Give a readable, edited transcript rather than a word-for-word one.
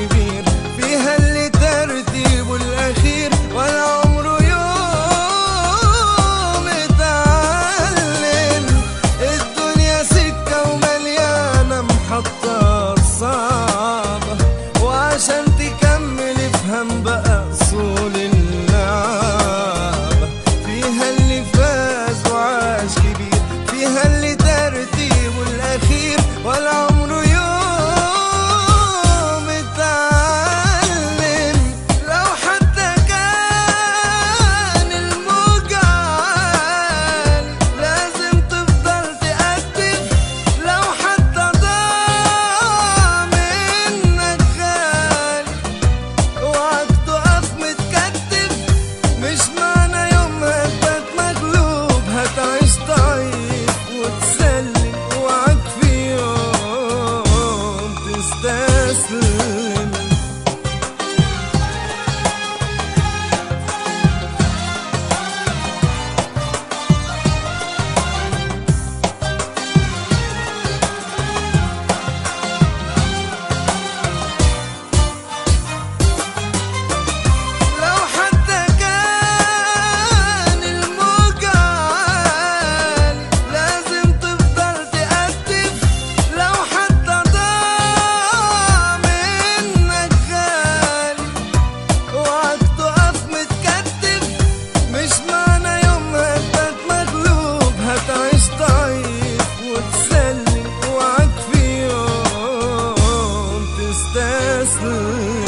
كبير، فيها اللي ترتيبه الأخير ولا عمره يوم اتعلم. الدنيا سكة ومليانة محطات صعبة، وعشان تكمل افهم بقى أصول اللعبة. فيها اللي فاز وعاش كبير، فيها اللي ترتيبه الأخير ولا عمره يوم اتعلم. لو حتى كان الموجة عالي لازم تفضل تقدم، لو حتى ضاع منك غالي اوعك تقف متكتف. مش معنى يوم هتبقى مغلوب هتعيش ضعيف وتسلم، اوعك في يوم تستسلم. لو حتى كان الموجة عالي لازم تفضل تقدم، لو حتى ضاع منك غالي اوعك تقف متكتف. مش معنى يوم هتبقى مغلوب هتعيش ضعيف وتسلم، اوعك في يوم تستسلم.